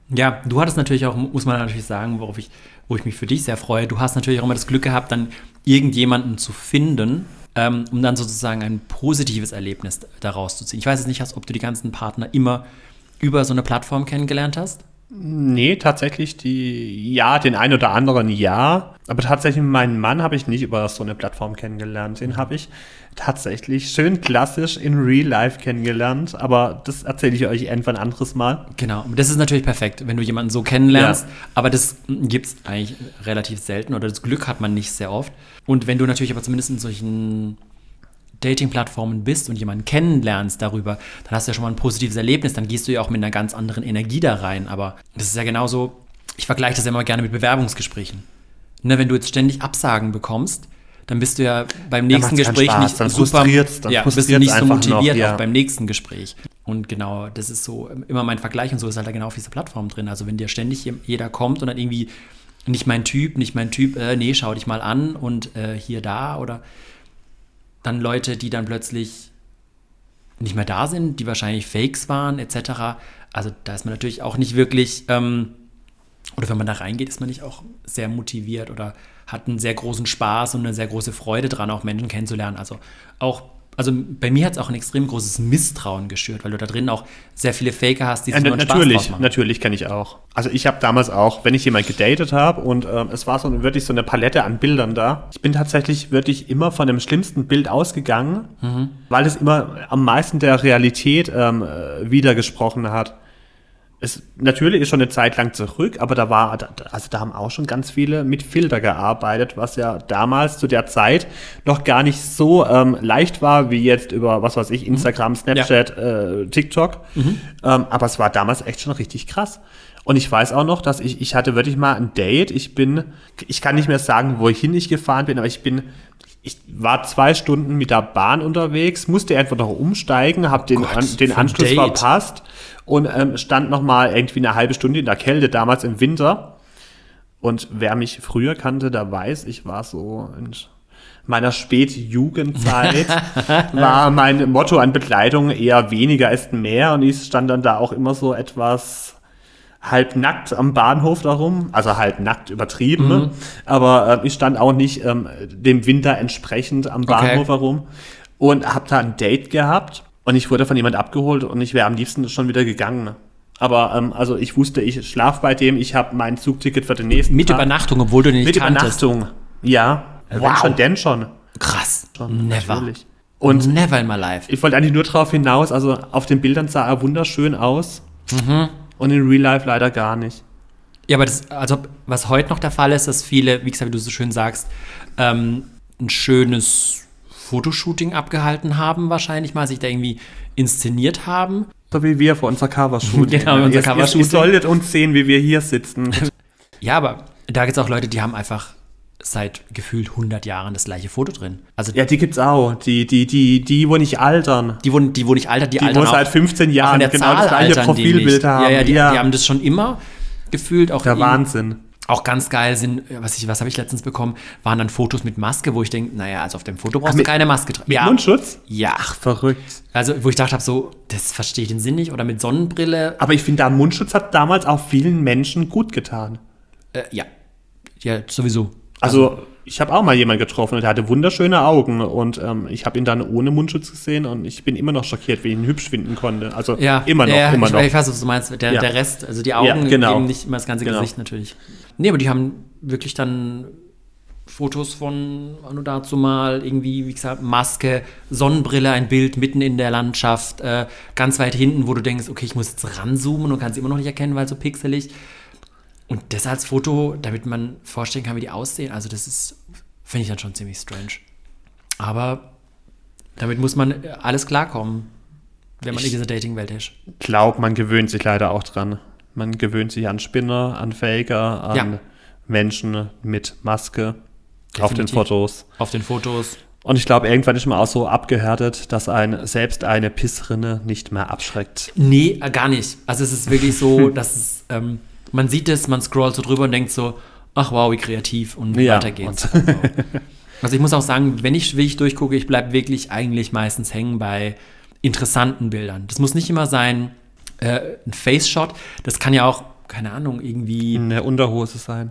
Ja, du hattest natürlich auch, muss man natürlich sagen, worauf ich, wo ich mich für dich sehr freue, du hast natürlich auch immer das Glück gehabt, dann irgendjemanden zu finden, ähm, um dann sozusagen ein positives Erlebnis daraus zu ziehen. Ich weiß jetzt nicht, ob du die ganzen Partner immer über so eine Plattform kennengelernt hast? Nee, tatsächlich die, ja, den einen oder anderen ja. Aber tatsächlich meinen Mann habe ich nicht über so eine Plattform kennengelernt. Den habe ich tatsächlich schön klassisch in Real Life kennengelernt. Aber das erzähle ich euch irgendwann ein anderes Mal. Genau, das ist natürlich perfekt, wenn du jemanden so kennenlernst. Ja. Aber das gibt es eigentlich relativ selten oder das Glück hat man nicht sehr oft. Und wenn du natürlich aber zumindest in solchen Dating-Plattformen bist und jemanden kennenlernst darüber, dann hast du ja schon mal ein positives Erlebnis, dann gehst du ja auch mit einer ganz anderen Energie da rein. Aber das ist ja genauso, ich vergleiche das ja immer gerne mit Bewerbungsgesprächen. Ne, wenn du jetzt ständig Absagen bekommst, dann bist du ja beim nächsten ja, Gespräch Spaß, nicht dann super, dann ja, bist du nicht so motiviert noch, ja. auch beim nächsten Gespräch. Und genau, das ist so immer mein Vergleich und so ist halt da genau auf dieser Plattform drin. Also wenn dir ständig jeder kommt und dann irgendwie nicht mein Typ, nicht mein Typ, äh, nee, schau dich mal an und äh, hier, da oder dann Leute, die dann plötzlich nicht mehr da sind, die wahrscheinlich Fakes waren, et cetera. Also da ist man natürlich auch nicht wirklich, ähm, oder wenn man da reingeht, ist man nicht auch sehr motiviert oder hat einen sehr großen Spaß und eine sehr große Freude dran, auch Menschen kennenzulernen. Also auch, also bei mir hat es auch ein extrem großes Misstrauen geschürt, weil du da drin auch sehr viele Faker hast, die sich ja, nur einen natürlich, Spaß draus machen. Natürlich kenne ich auch. Also ich habe damals auch, wenn ich jemanden gedatet habe und ähm, es war so wirklich so eine Palette an Bildern da. Ich bin tatsächlich wirklich immer von dem schlimmsten Bild ausgegangen, mhm. weil es immer am meisten der Realität ähm, widergesprochen hat. Es natürlich ist schon eine Zeit lang zurück, aber da war, also da haben auch schon ganz viele mit Filter gearbeitet, was ja damals zu der Zeit noch gar nicht so ähm, leicht war, wie jetzt über, was weiß ich, Instagram, Snapchat, ja. äh, TikTok. Mhm. Ähm, aber es war damals echt schon richtig krass. Und ich weiß auch noch, dass ich, ich hatte wirklich mal ein Date. Ich bin, ich kann nicht mehr sagen, wohin ich gefahren bin, aber ich bin, ich war zwei Stunden mit der Bahn unterwegs, musste einfach noch umsteigen, habe den, an, den Anschluss verpasst und ähm, stand noch mal irgendwie eine halbe Stunde in der Kälte, damals im Winter. Und wer mich früher kannte, der weiß, ich war so in meiner Spätjugendzeit, war mein Motto an Bekleidung eher weniger ist mehr. Und ich stand dann da auch immer so etwas halb nackt am Bahnhof darum, also halb nackt übertrieben, mhm. aber äh, ich stand auch nicht ähm, dem Winter entsprechend am Bahnhof okay. herum und habe da ein Date gehabt und ich wurde von jemand abgeholt und ich wäre am liebsten schon wieder gegangen. Aber ähm, also ich wusste, ich schlafe bei dem, ich habe mein Zugticket für den nächsten Mit Tag. Übernachtung, obwohl du den nicht Mit kanntest. Übernachtung, ja. Wow. Wenn schon, denn schon. Krass. Schon, Never. Natürlich. Und Never in my life. Ich wollte eigentlich nur drauf hinaus, also auf den Bildern sah er wunderschön aus. Mhm. Und in Real Life leider gar nicht. Ja, aber das, also was heute noch der Fall ist, dass viele, wie gesagt, wie du so schön sagst, ähm, ein schönes Fotoshooting abgehalten haben, wahrscheinlich mal, sich da irgendwie inszeniert haben. So wie wir vor unserer Covershooting. Genau, unser Covershooting. Ihr solltet uns sehen, wie wir hier sitzen. Ja, aber da gibt es auch Leute, die haben einfach seit gefühlt hundert Jahren das gleiche Foto drin. Also ja, die gibt's auch. Die, die, die, die, wo nicht altern. Die, wo, die, wo nicht altern, die, die altern wo seit fünfzehn Jahren genau Zahl das gleiche Profilbild haben. Ja, ja, die, ja, die haben das schon immer gefühlt. Auch der in, Wahnsinn. Auch ganz geil sind, was, ich, was habe ich letztens bekommen, waren dann Fotos mit Maske, wo ich denke, naja, also auf dem Foto brauchst Ach, mit, du keine Maske tragen. Mit ja. Mundschutz? Ja. Ach, verrückt. Also, wo ich dachte habe, so, das verstehe ich den Sinn nicht. Oder mit Sonnenbrille. Aber ich finde, der Mundschutz hat damals auch vielen Menschen gut getan. Äh, ja. Ja, sowieso. Also, also ich habe auch mal jemanden getroffen und der hatte wunderschöne Augen und ähm, ich habe ihn dann ohne Mundschutz gesehen und ich bin immer noch schockiert, wie ich ihn hübsch finden konnte. Also ja, immer noch, ja, immer ich, noch. Ich weiß, was du meinst. Der, ja. der Rest, also die Augen, ja, genau. geben nicht immer das ganze genau. Gesicht natürlich. Nee, aber die haben wirklich dann Fotos von nur dazu mal irgendwie, wie gesagt, Maske, Sonnenbrille, ein Bild mitten in der Landschaft, äh, ganz weit hinten, wo du denkst, okay, ich muss jetzt ranzoomen und kannst immer noch nicht erkennen, weil so pixelig. Und das als Foto, damit man vorstellen kann, wie die aussehen, also das ist, finde ich dann schon ziemlich strange. Aber damit muss man alles klarkommen, wenn man ich in dieser Dating-Welt ist. Ich glaube, man gewöhnt sich leider auch dran. Man gewöhnt sich an Spinner, an Faker, an ja. Menschen mit Maske. Definitiv. Auf den Fotos. Auf den Fotos. Und ich glaube, irgendwann ist man auch so abgehärtet, dass ein selbst eine Pissrinne nicht mehr abschreckt. Nee, gar nicht. Also es ist wirklich so, dass es, ähm, man sieht es, man scrollt so drüber und denkt so, ach wow, wie kreativ und ja, weiter geht's. Und also ich muss auch sagen, wenn ich wirklich durchgucke, ich bleibe wirklich eigentlich meistens hängen bei interessanten Bildern. Das muss nicht immer sein, äh, ein Face-Shot. Das kann ja auch keine Ahnung, irgendwie. In der Unterhose sein.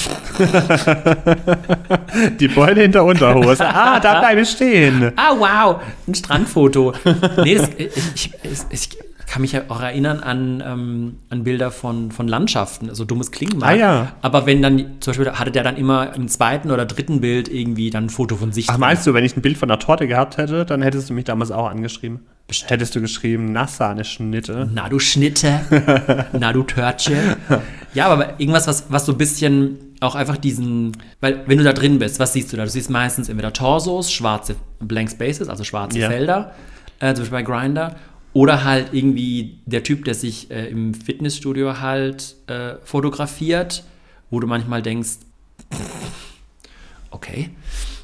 Die Beule in der Unterhose. Ah, da bleibe ich stehen. Ah, wow, ein Strandfoto. Nee, das, ich, ich, ich, ich kann mich ja auch erinnern an, ähm, an Bilder von, von Landschaften, so dummes klingen mag. Ah, ja. Aber wenn dann, zum Beispiel hatte der dann immer im zweiten oder dritten Bild irgendwie dann ein Foto von sich. Ach, meinst du, wenn ich ein Bild von der Torte gehabt hätte, dann hättest du mich damals auch angeschrieben? Bestimmt. Hättest du geschrieben, Nassahne-Schnitte. Na, du Schnitte. Na, du Törtchen. Ja, aber irgendwas, was, was so ein bisschen auch einfach diesen, weil wenn du da drin bist, was siehst du da? Du siehst meistens entweder Torsos, schwarze Blank Spaces, also schwarze Ja. Felder, äh, zum Beispiel bei Grindr, oder halt irgendwie der Typ, der sich äh, im Fitnessstudio halt äh, fotografiert, wo du manchmal denkst, okay.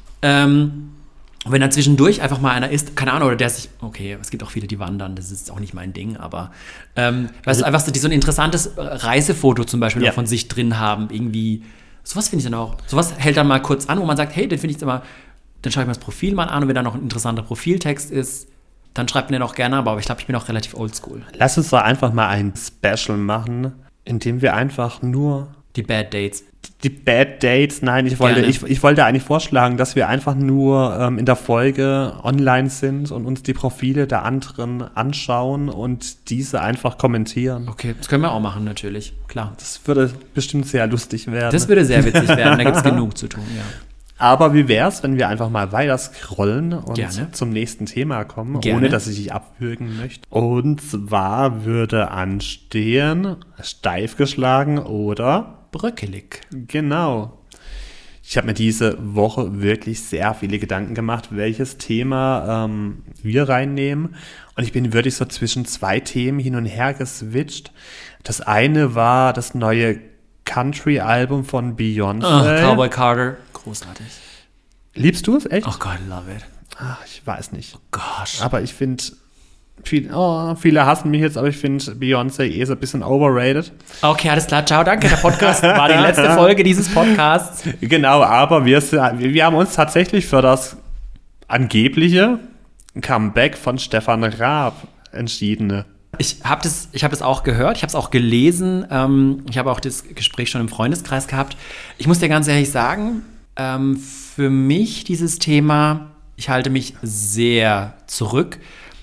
Ähm, und wenn dann zwischendurch einfach mal einer ist, keine Ahnung, oder der sich, okay, es gibt auch viele, die wandern, das ist auch nicht mein Ding, aber ähm, weißt du, einfach so, die so ein interessantes Reisefoto zum Beispiel Ja. auch von sich drin haben, irgendwie, sowas finde ich dann auch, sowas hält dann mal kurz an, wo man sagt, hey, den finde ich jetzt immer, dann schaue ich mir das Profil mal an und wenn da noch ein interessanter Profiltext ist, dann schreibt mir den auch gerne, aber ich glaube, ich bin auch relativ oldschool. Lass uns doch einfach mal ein Special machen, in dem wir einfach nur Die Bad Dates. die Bad Dates, nein, ich wollte, Gerne. ich, ich wollte eigentlich vorschlagen, dass wir einfach nur ähm, in der Folge online sind und uns die Profile der anderen anschauen und diese einfach kommentieren. Okay, das können wir auch machen, natürlich, klar. Das würde bestimmt sehr lustig werden. Das würde sehr witzig werden, da gibt es genug zu tun, ja. Aber wie wär's, wenn wir einfach mal weiter scrollen und Gerne. zum nächsten Thema kommen, Gerne. ohne dass ich dich abwürgen möchte? Und zwar würde anstehen, steif geschlagen oder Bröckelig. genau. Ich habe mir diese Woche wirklich sehr viele Gedanken gemacht, welches Thema ähm, wir reinnehmen. Und ich bin wirklich so zwischen zwei Themen hin und her geswitcht. Das eine war das neue Country-Album von Beyoncé. Oh, Cowboy Carter. Großartig. Liebst du es echt? Oh Gott, love it. Ach, ich weiß nicht. Gosh. Aber ich finde, viel, oh, viele hassen mich jetzt, aber ich finde Beyoncé eh so ein bisschen overrated. Okay, alles klar. Ciao, danke. Der Podcast war die letzte Folge dieses Podcasts. Genau, aber wir, wir haben uns tatsächlich für das angebliche Comeback von Stefan Raab entschieden. Ich habe das, ich hab das auch gehört, ich habe es auch gelesen. Ähm, ich habe auch das Gespräch schon im Freundeskreis gehabt. Ich muss dir ganz ehrlich sagen, ähm, für mich dieses Thema, ich halte mich sehr zurück,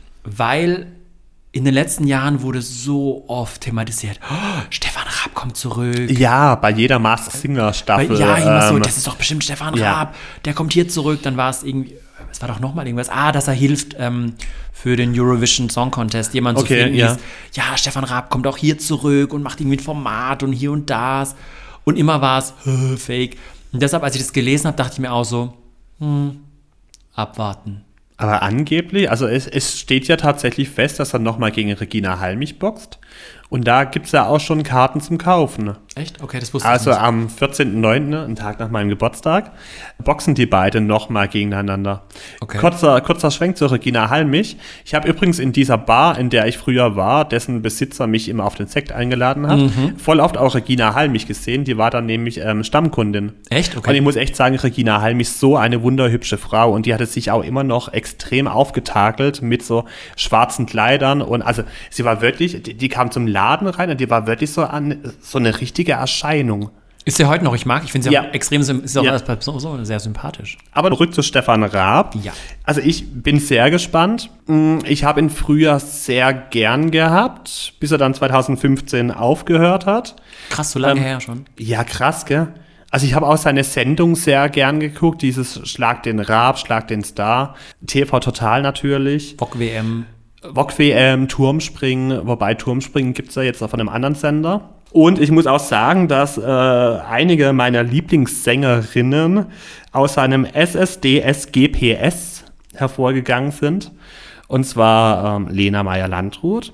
weil in den letzten Jahren wurde so oft thematisiert, oh, Stefan Raab kommt zurück. Ja, bei jeder Masked Singer Staffel. Weil, ja, immer so, ähm, das ist doch bestimmt Stefan ja. Raab, der kommt hier zurück. Dann war es irgendwie, es war doch nochmal irgendwas, ah, dass er hilft ähm, für den Eurovision Song Contest, jemand zu Okay, finden. ja. Hieß, ja, Stefan Raab kommt auch hier zurück und macht irgendwie ein Format und hier und das. Und immer war es äh, fake. Und deshalb, als ich das gelesen habe, dachte ich mir auch so, hm, abwarten. Aber angeblich, also es, es steht ja tatsächlich fest, dass er nochmal gegen Regina Halmich boxt. Und da gibt es ja auch schon Karten zum Kaufen. Echt? Okay, das wusste Also ich nicht. am vierzehnten neunten, einen Tag nach meinem Geburtstag, boxen die beiden nochmal gegeneinander. Okay. Kurzer, kurzer Schwenk zu Regina Halmich. Ich habe übrigens in dieser Bar, in der ich früher war, dessen Besitzer mich immer auf den Sekt eingeladen hat, Mhm. voll oft auch Regina Halmich gesehen. Die war dann nämlich ähm, Stammkundin. Echt? Okay. Und ich muss echt sagen, Regina Halmich ist so eine wunderhübsche Frau und die hatte sich auch immer noch extrem aufgetakelt mit so schwarzen Kleidern und also sie war wirklich, die, die kam zum Laden rein und die war wirklich so, an, so eine richtige Erscheinung. Ist sie heute noch? Ich mag, ich finde sie Ja. auch extrem, sym- ist auch Ja. als Person so sehr sympathisch. Aber zurück zu Stefan Raab. Ja. Also ich bin sehr gespannt. Ich habe ihn früher sehr gern gehabt, bis er dann zwanzig fünfzehn aufgehört hat. Krass, so lange Ähm, her schon. Ja, krass, gell? Also ich habe auch seine Sendung sehr gern geguckt, dieses Schlag den Raab, Schlag den Star, T V Total natürlich, Bock W M. Wok W M, Turmspringen, wobei Turmspringen gibt es ja jetzt auch von einem anderen Sender. Und ich muss auch sagen, dass äh, einige meiner Lieblingssängerinnen aus seinem S S D S G P S hervorgegangen sind. Und zwar ähm, Lena Meyer-Landrut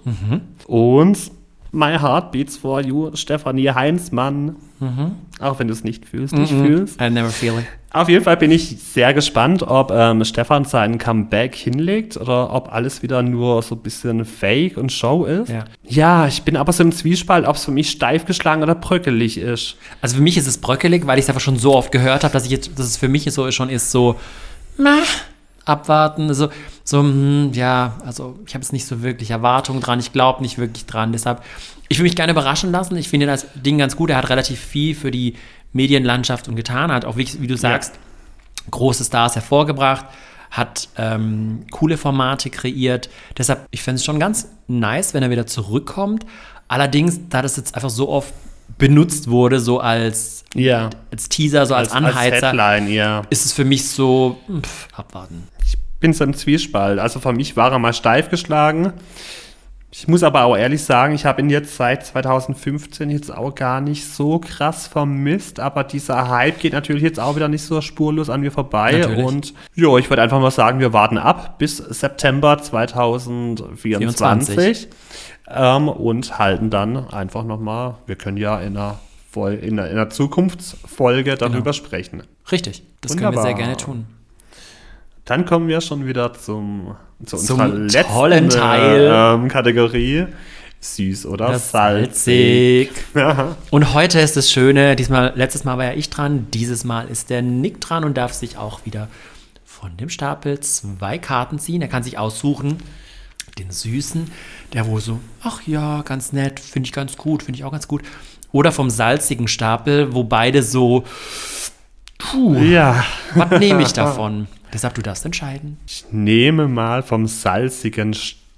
und My Heart Beats For You, Stefanie Heinzmann. Auch wenn du es nicht fühlst, ich fühl's. I never feel it. Auf jeden Fall bin ich sehr gespannt, ob ähm, Stefan seinen Comeback hinlegt oder ob alles wieder nur so ein bisschen Fake und Show ist. Ja. Ja, ich bin aber so im Zwiespalt, ob es für mich steif geschlagen oder bröckelig ist. Also für mich ist es bröckelig, weil ich es einfach schon so oft gehört habe, dass ich jetzt, dass es für mich so schon ist, so na, abwarten, so, so hm, ja, also ich habe jetzt nicht so wirklich Erwartungen dran, ich glaube nicht wirklich dran, deshalb, Ich will mich gerne überraschen lassen. Ich finde das Ding ganz gut. Er hat relativ viel für die Medienlandschaft und getan. Hat auch, wie, wie du sagst, ja. große Stars hervorgebracht. Hat ähm, coole Formate kreiert. Deshalb, ich fände es schon ganz nice, wenn er wieder zurückkommt. Allerdings, da das jetzt einfach so oft benutzt wurde, so als, ja. als Teaser, so als, als Anheizer, als Headline, ja. ist es für mich so, pff, abwarten. Ich bin so im Zwiespalt. Also für mich war er mal steif geschlagen. Ich muss aber auch ehrlich sagen, ich habe ihn jetzt seit zwanzig fünfzehn jetzt auch gar nicht so krass vermisst, aber dieser Hype geht natürlich jetzt auch wieder nicht so spurlos an mir vorbei. Natürlich. Und ja, ich würde einfach mal sagen, wir warten ab bis September zwanzig vierundzwanzig ähm, und halten dann einfach nochmal, wir können ja in einer, Vol- in einer, in einer Zukunftsfolge darüber genau. sprechen. Richtig, das Wunderbar. Können wir sehr gerne tun. Dann kommen wir schon wieder zum, zu zum unserer letzten Teil. Ähm, Kategorie. Süß oder das salzig. salzig. Und heute ist das Schöne, diesmal, letztes Mal war ja ich dran, dieses Mal ist der Nick dran und darf sich auch wieder von dem Stapel zwei Karten ziehen. Er kann sich aussuchen, den Süßen, der wo so, ach ja, ganz nett, finde ich ganz gut, finde ich auch ganz gut. Oder vom salzigen Stapel, wo beide so, puh, ja. was nehme ich davon? Deshalb, du darfst entscheiden. Ich nehme mal vom salzigen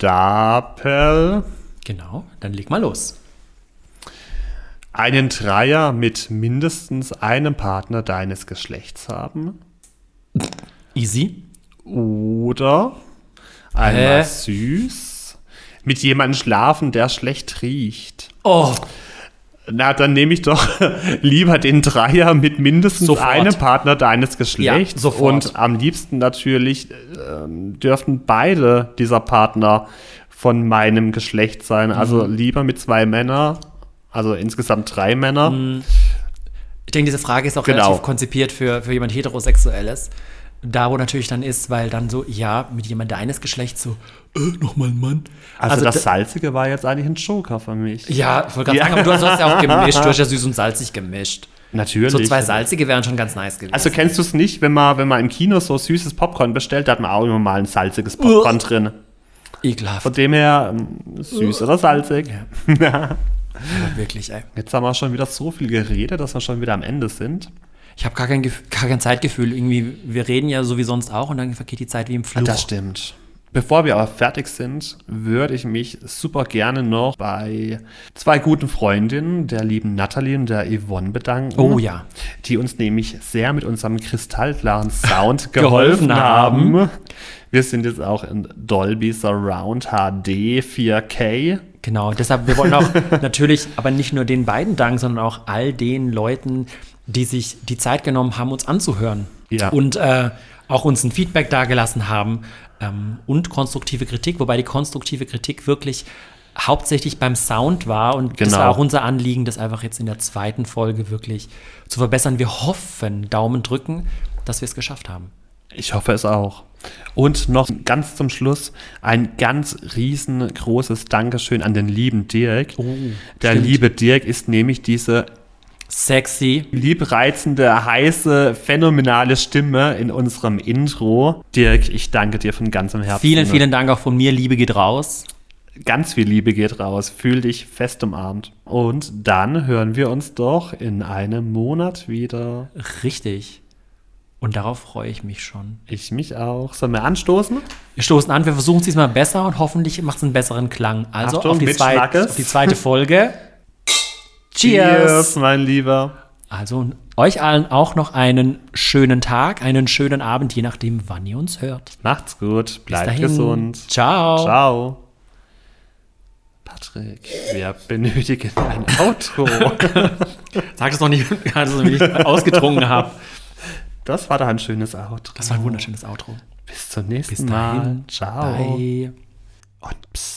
Stapel. Genau, dann leg mal los. Einen Dreier mit mindestens einem Partner deines Geschlechts haben. Easy. Oder einmal äh. süß. Mit jemandem schlafen, der schlecht riecht. Oh. Na, dann nehme ich doch lieber den Dreier mit mindestens sofort. einem Partner deines Geschlechts. Ja, sofort. Und am liebsten natürlich äh, dürften beide dieser Partner von meinem Geschlecht sein. Mhm. Also lieber mit zwei Männern, also insgesamt drei Männer. Mhm. Ich denke, diese Frage ist auch genau. relativ konzipiert für, für jemand Heterosexuelles. Da, wo natürlich dann ist, weil dann so, ja, mit jemand deines Geschlechts so, äh, nochmal ein Mann. Also, also das d- Salzige war jetzt eigentlich ein Joker für mich. Ja, ich wollte gerade ja. sagen, aber du hast ja auch gemischt. Du hast ja süß und salzig gemischt. Natürlich. So zwei Salzige wären schon ganz nice gewesen. Also kennst du es nicht, wenn man, wenn man im Kino so süßes Popcorn bestellt, da hat man auch immer mal ein salziges Popcorn uh. drin. Ekelhaft. Von dem her, süß uh. oder salzig. Ja. Ja, wirklich, ey. Jetzt haben wir schon wieder so viel geredet, dass wir schon wieder am Ende sind. Ich habe gar kein, Gef- gar kein Zeitgefühl. Irgendwie, wir reden ja so wie sonst auch und dann vergeht die Zeit wie im Fluch. Das stimmt. Bevor wir aber fertig sind, würde ich mich super gerne noch bei zwei guten Freundinnen, der lieben Nathalie und der Yvonne, bedanken. Oh ja. Die uns nämlich sehr mit unserem kristallklaren Sound geholfen haben. Wir sind jetzt auch in Dolby Surround H D vier K. Genau, deshalb, wir wollen auch natürlich, aber nicht nur den beiden danken, sondern auch all den Leuten, die sich die Zeit genommen haben, uns anzuhören. Ja. Und äh, auch uns ein Feedback dagelassen haben ähm, und konstruktive Kritik, wobei die konstruktive Kritik wirklich hauptsächlich beim Sound war. Und genau. das war auch unser Anliegen, das einfach jetzt in der zweiten Folge wirklich zu verbessern. Wir hoffen, Daumen drücken, dass wir es geschafft haben. Ich hoffe es auch. Und noch ganz zum Schluss ein ganz riesengroßes Dankeschön an den lieben Dirk. Oh, Der stimmt. liebe Dirk ist nämlich diese sexy, liebreizende, heiße, phänomenale Stimme in unserem Intro. Dirk, ich danke dir von ganzem Herzen. Vielen, vielen Dank auch von mir. Liebe geht raus. Ganz viel Liebe geht raus. Fühl dich fest umarmt. Und dann hören wir uns doch in einem Monat wieder. Richtig. Und darauf freue ich mich schon. Ich mich auch. Sollen wir anstoßen? Wir stoßen an, wir versuchen es diesmal besser und hoffentlich macht es einen besseren Klang. Also Achtung, auf, die mit zweit, Schmackes. auf die zweite Folge. Cheers. Cheers, mein Lieber. Also euch allen auch noch einen schönen Tag, einen schönen Abend, je nachdem, wann ihr uns hört. Macht's gut, bleibt dahin. gesund. Ciao. Ciao. Patrick, wir benötigen ein Outro. Sag es doch nicht, also, wie ich ausgetrunken habe. Das war doch ein schönes Outro. Das war ein wunderschönes Outro. Bis zum nächsten Bis dahin. Mal. Ciao. Bye. Und psst.